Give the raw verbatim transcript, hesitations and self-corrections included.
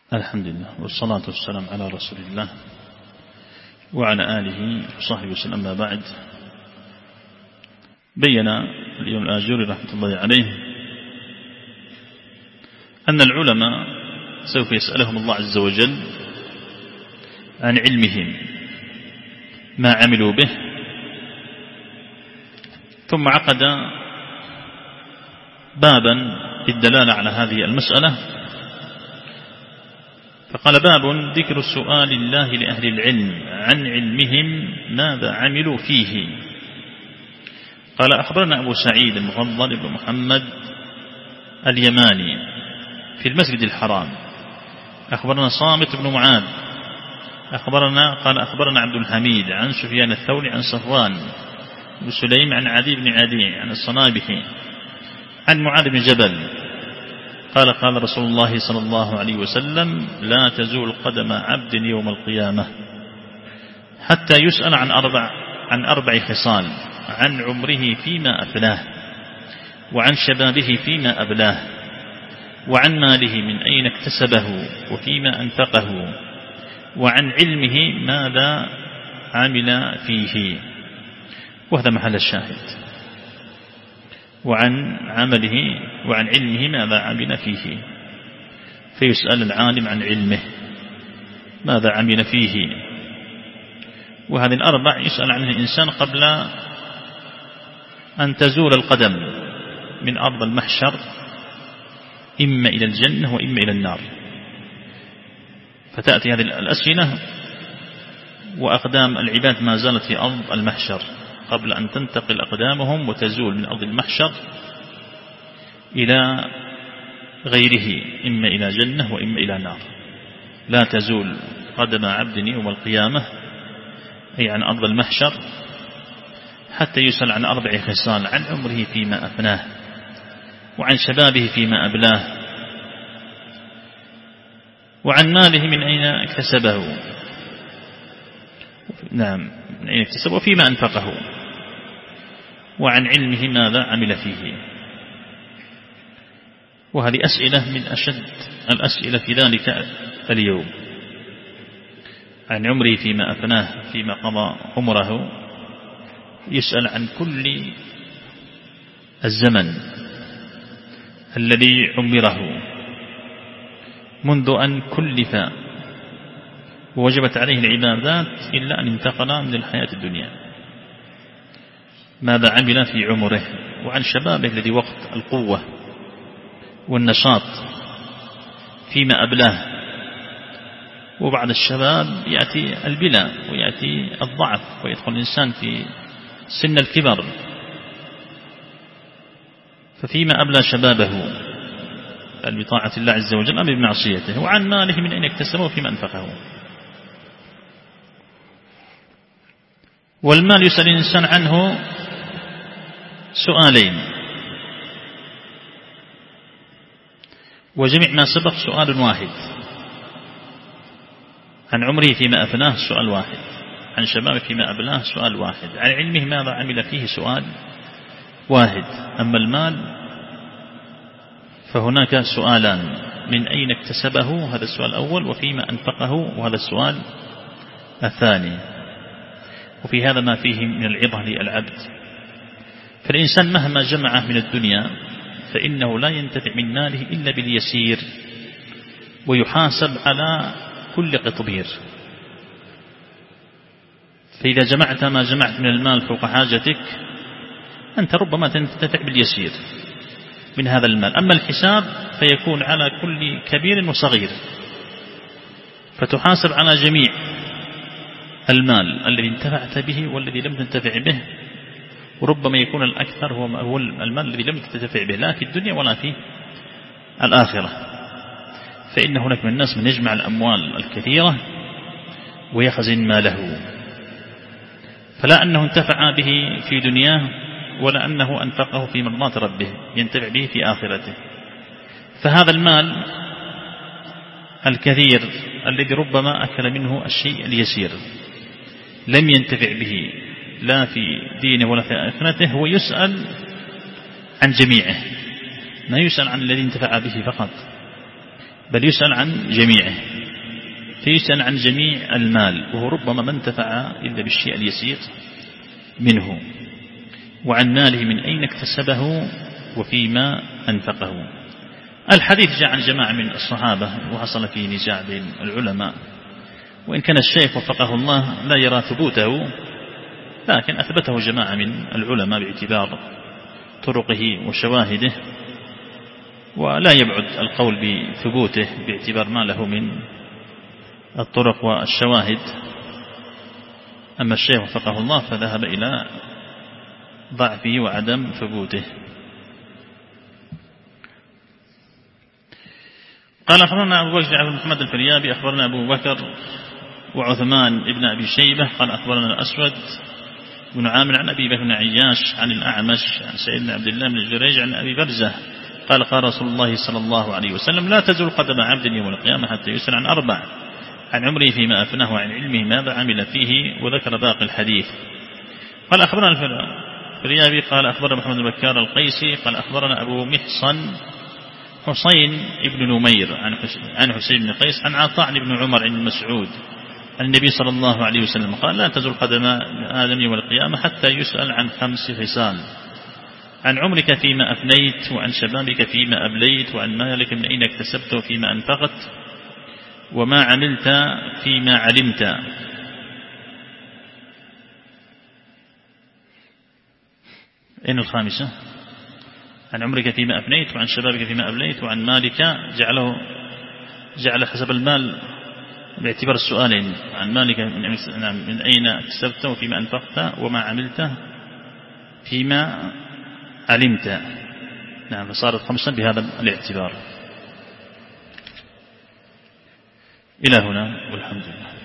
الحمد لله والصلاة والسلام على رسول الله وعلى آله وصحبه وسلم. أما بعد، بين اليوم الآجوري رحمة الله عليه أن العلماء سوف يسألهم الله عز وجل عن علمهم ما عملوا به، ثم عقد بابا بالدلالة على هذه المسألة، فقال: باب ذكر سؤال الله لأهل العلم عن علمهم ماذا عملوا فيه. قال: أخبرنا أبو سعيد المفضل بن محمد اليماني في المسجد الحرام، أخبرنا صامت بن معاذ أخبرنا قال أخبرنا عبد الحميد عن سفيان الثوري عن صفوان بن سليم عن عدي بن عدي عن الصنابحي عن معاذ بن جبل قال: قال رسول الله صلى الله عليه وسلم: لا تزول قدم عبد يوم القيامة حتى يسأل عن أربع عن أربع خصال: عن عمره فيما أفناه، وعن شبابه فيما أبلاه، وعن ماله من أين اكتسبه وفيما أنفقه، وعن علمه ماذا عمل فيه. وهذا محل الشاهد. وعن عمله وعن علمه ماذا عمل فيه، فيسأل العالم عن علمه ماذا عمل فيه. وهذه الأربع يسأل عنها الإنسان قبل أن تزول القدم من أرض المحشر، إما إلى الجنة وإما إلى النار. فتأتي هذه الأسئلة وأقدام العباد ما زالت في أرض المحشر قبل أن تنتقل أقدامهم وتزول من أرض المحشر إلى غيره، إما إلى جنة وإما إلى نار. لا تزول قدم عبد يوم القيامة، أي عن أرض المحشر، حتى يسأل عن أربع خصال: عن عمره فيما أفناه، وعن شبابه فيما أبلاه، وعن ماله من أين اكتسبه نعم من أين اكتسبه وفيما أنفقه، وعن علمه ماذا عمل فيه. وهذه أسئلة من أشد الأسئلة في ذلك اليوم. عن عمره فيما أفناه، فيما قضى عمره، يسأل عن كل الزمن الذي عمره منذ أن كلف ووجبت عليه العبادات إلا أن انتقل من الحياة الدنيا، ماذا عمل في عمره. وعن شبابه الذي وقت القوة والنشاط فيما أبلاه. وبعد الشباب يأتي البلاء ويأتي الضعف ويدخل الإنسان في سن الكبر، ففيما أبلى شبابه بطاعة الله عز وجل أم بمعصيته. وعن ماله من أين اكتسبه وفيما أنفقه. والمال يسأل الإنسان عنه سؤالين، وجميع ما سبق سؤال واحد. عن عمره فيما أفناه سؤال واحد، عن شبابه فيما أبلاه سؤال واحد، عن علمه ماذا عمل فيه سؤال واحد. أما المال فهناك سؤالان: من أين اكتسبه، هذا السؤال الأول، وفيما أنفقه، وهذا السؤال الثاني. وفي هذا ما فيه من العظة للعبد. فالإنسان مهما جمعه من الدنيا فإنه لا ينتفع من ماله إلا باليسير، ويحاسب على كل قطبير. فإذا جمعت ما جمعت من المال فوق حاجتك أنت ربما تنتفع باليسير من هذا المال. أما الحساب فيكون على كل كبير وصغير، فتحاسب على جميع المال الذي انتفعت به والذي لم تنتفع به. وربما يكون الأكثر هو المال الذي لم تنتفع به، لا في الدنيا ولا في الآخرة. فإن هناك من الناس من يجمع الأموال الكثيرة ويخزن ماله، فلا أنه انتفع به في دنياه ولا أنه أنفقه في مرضات ربه ينتفع به في آخرته. فهذا المال الكثير الذي ربما أكل منه الشيء اليسير لم ينتفع به لا في دينه ولا في آخرته، هو يسأل عن جميعه، ما يسأل عن الذي انتفع به فقط، بل يسأل عن جميعه، فيسأل عن جميع المال، وهو ربما ما انتفع إلا بالشيء اليسير منه، وعن ماله من أين اكتسبه وفيما أنفقه. الحديث جاء عن جماعة من الصحابة وحصل فيه نزاع بين العلماء، وإن كان الشيخ وفقه الله لا يرى ثبوته، لكن أثبته جماعة من العلماء باعتبار طرقه وشواهده، ولا يبعد القول بثبوته باعتبار ما له من الطرق والشواهد. أما الشيخ وفقه الله فذهب إلى ضعفه وعدم ثبوته. قال أخبرنا أبو بكر بن محمد الفريابي أخبرنا أبو بكر وعثمان ابن أبي شيبة قال أخبرنا الأسود بن عامر عن أبي بكر بن عياش عن الأعمش عن سيد بن عبد الله بن جريج عن أبي برزة قال قال رسول الله صلى الله عليه وسلم لا تزول قدم عبد يوم القيامة حتى يسأل عن أربع: عن عمره فيما أفناه، وعن علمه ماذا عمل فيه، وذكر باقي الحديث. قال أخبرنا الفريابي قال أخبرنا محمد بن بكار القيسي قال أخبرنا أبو محصن حسين ابن نمير عن حسين بن قيس عن عطاء بن عمر عن مسعود عن النبي صلى الله عليه وسلم قال لا تزول قدم آدم يوم القيامة حتى يسأل عن خمس خصال: عن عمرك فيما أفنيت، وعن شبابك فيما أبليت، وعن مالك من أين اكتسبته فيما أنفقت، وما عملت فيما علمت. أين الخامسة؟ عن عمرك فيما أفنيت، وعن شبابك فيما أبليت، وعن مالك جعله جعل حسب المال باعتبار السؤالين: عن مالك من أين اكتسبته فيما أنفقت، وما عملت فيما علمت. نعم، فصارت خمسا بهذا الاعتبار. إلى هنا والحمد لله.